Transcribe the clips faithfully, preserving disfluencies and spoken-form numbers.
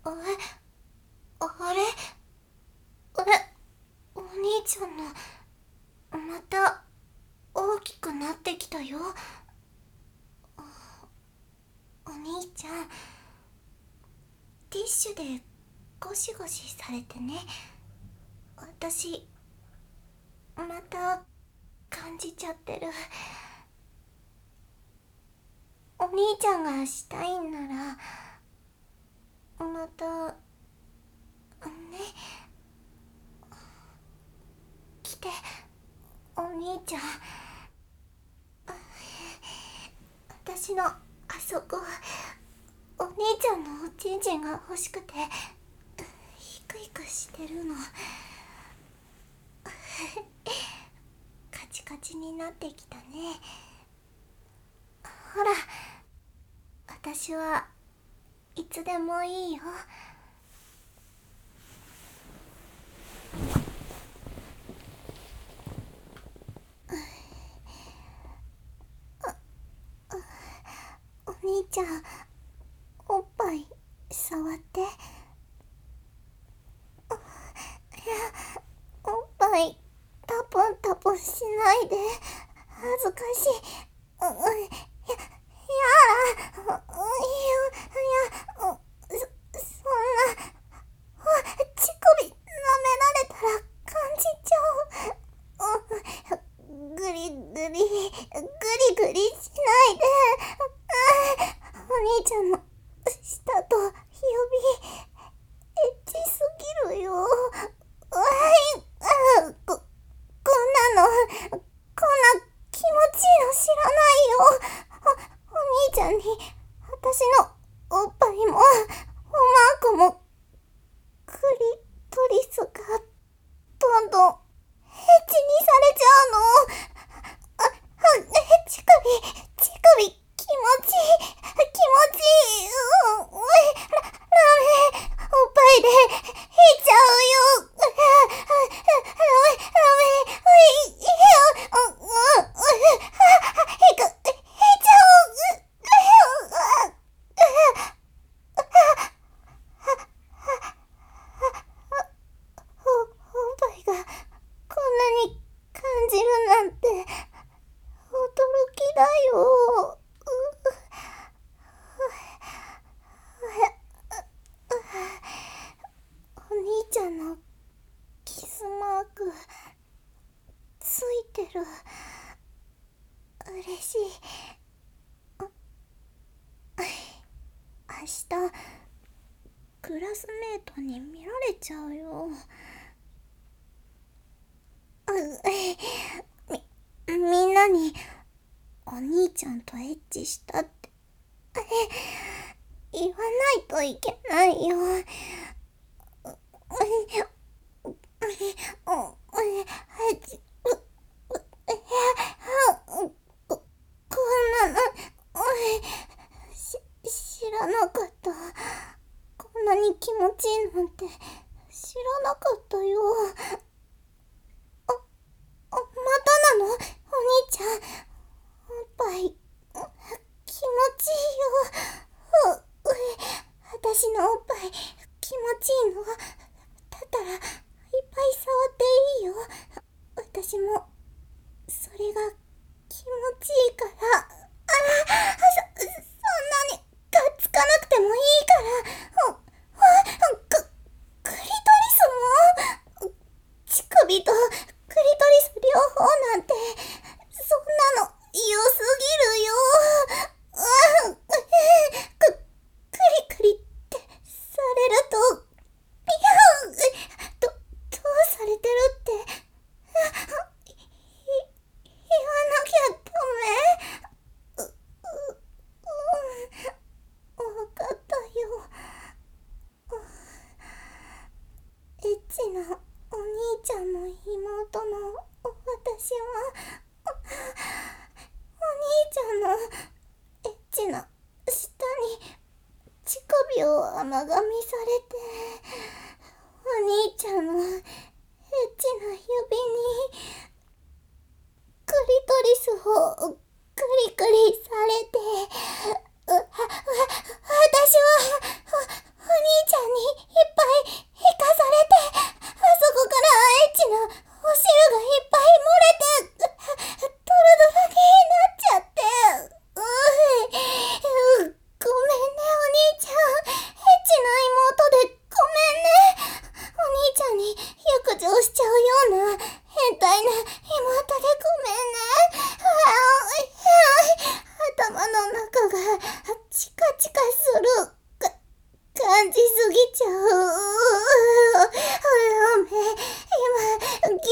あれあれえ、お兄ちゃんの、また、大きくなってきたよ。お兄ちゃん、ティッシュでゴシゴシされてね。私、また、感じちゃってる。お兄ちゃんがしたいんなら、また、ね、来て、お兄ちゃん。私のあそこ、お兄ちゃんのおちんちんが欲しくてヒクヒクしてるの。カチカチになってきたね。ほら、私はいつでもいいよ。お兄ちゃん、おっぱい触って。いや、おっぱいタポンタポンしないで、恥ずかしい。う、う、いや、やだ、う、いや、いや、う、そ、そんな、乳首舐められたら感じちゃう。う、グリグリ、グリグリしないで。お兄ちゃんの舌と指、エッチすぎるよ。わい、あ、こ、こんなの、こんな気持ちいいの知らないよ。お、お兄ちゃんに、私のおっぱいも、おまんこも、クリトリスが、どんどん、エッチにされちゃうの。あ、あ、乳首、乳首、気持ちいい、気持ちいい。うん、おい、ラ、ラメ、おっぱいで、引いちゃうよ。ラメ、ラメ、おい、いいよ。うん、うん、引く、引いちゃう。お、おっぱいが、こんなに感じるなんて、驚きだよ。お兄ちゃんのキスマークついてる。嬉しい。明日クラスメートに見られちゃうよ。み、みんなにお兄ちゃんとエッチしたって言わないといけないよ。こ、こんなの、し、知らなかった。こんなに気持ちいいなんて知らなかったよ。あ、あ、またなの？お兄ちゃん、おっぱい、気持ちいいよ。う、う、私のおっぱい、気持ちいいの？だったら、いっぱい触っていいよ。私も、それが気持ちいいから。ああ、そ、そんなに、がっつかなくてもいいから。ほ、ほ、ク、クリトリスも？乳首とクリトリス両方なんて、そんなの、良すぎるよ。うん、く、クリクリってされると、いや、ど、どうされてるって、い、い、言わなきゃダメ。う、う、うん、わかったよ。エッチなお兄ちゃんの妹の私は、お兄ちゃんのエッチな舌に乳首を甘噛みされて、お兄ちゃんのエッチな指にクリトリスをクリクリされて、う、わ、わ、私はお、お兄ちゃんにチ化するか感じすぎちゃう。ダメ。今、ギュって噛んだらダメ。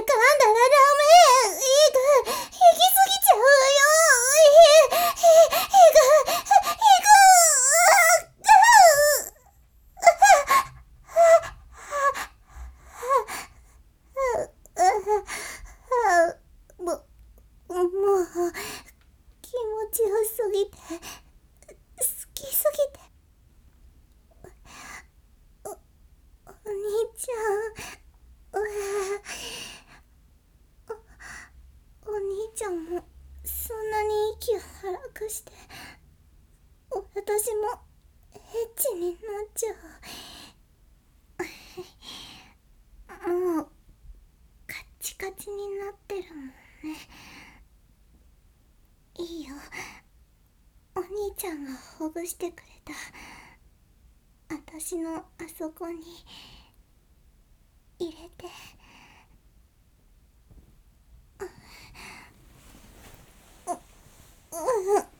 いく、行きすぎちゃうよ。い、い、いく、いく。も、もう、気持ちよすぎて、好きすぎて。お、お兄ちゃん、うわお、お兄ちゃんも、そんなに息を荒くして、私も、エッチになっちゃう。もう、カッチカチになってるもんね。いいよ。お兄ちゃんがほぐしてくれた。私のあそこに入れて。う、う、う、う、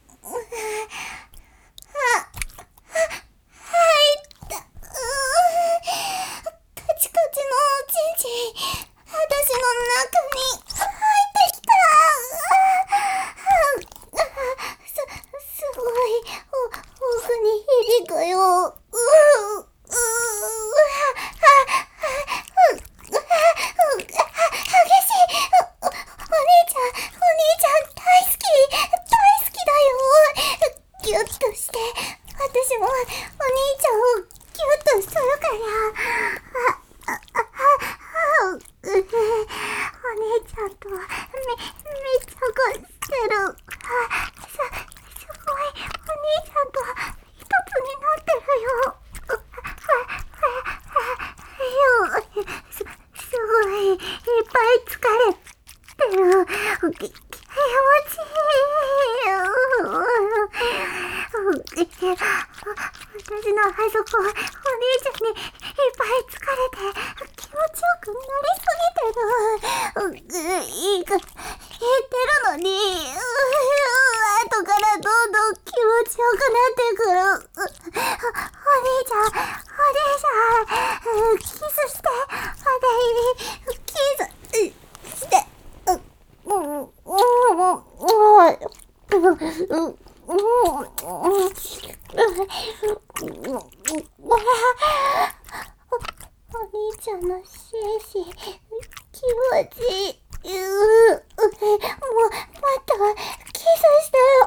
私のあそこ、お兄ちゃんにいっぱい疲れて気持ちよくなりすぎてる。いいか、言ってるのに、後からどんどん気持ちよくなってくる。お兄ちゃん、お兄ちゃん、キスして、私にキスして、うん、うん、うん、うん、お兄ちゃんの精子気持ちいい。もうもっとキスしてよ。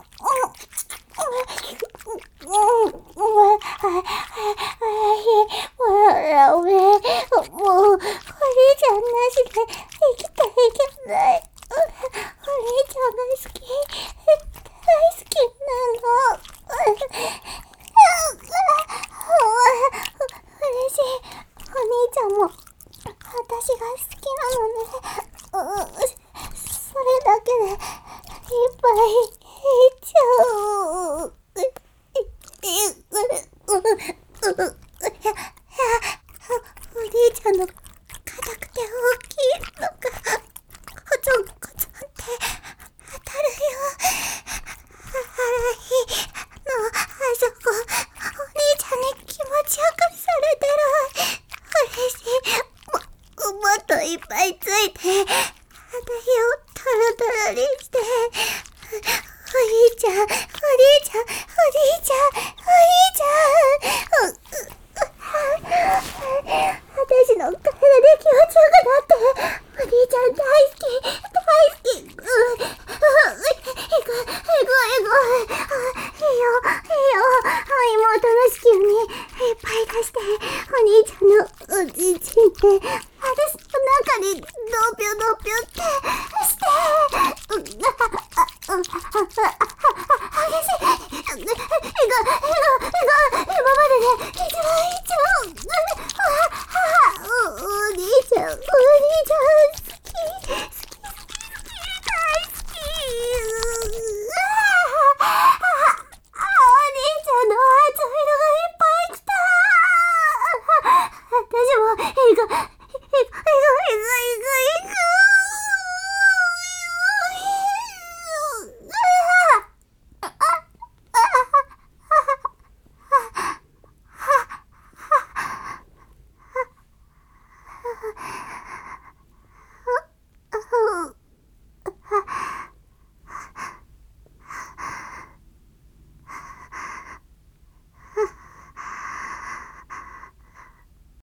もうお兄ちゃんなしで生きていけない。お兄ちゃんが好き。大好きなの。嬉しい。お兄ちゃんも私が好きなのね。それだけでいっぱいいっちゃう。お兄ちゃんの硬くて大きいのがコツンコツンって当たるよ。のあそこ、お兄ちゃんに気持ちよくされてる。嬉しい。も、もっといっぱいついて、私をトロトロにして。お兄ちゃん、お兄ちゃん、お兄ちゃん、お兄ちゃん。私の体で気持ちよくなって、お兄ちゃん大好き、大好き。うん、行く、行く、行く。いいよ、いいよ。妹の子宮にいっぱい出して、お兄ちゃんのおじいちんで、あれ中にドピョドピョってして。うん、あ、あ、あ、激しい。いく、いく、いく、今までで一番一番。お兄ちゃん、お兄ちゃん、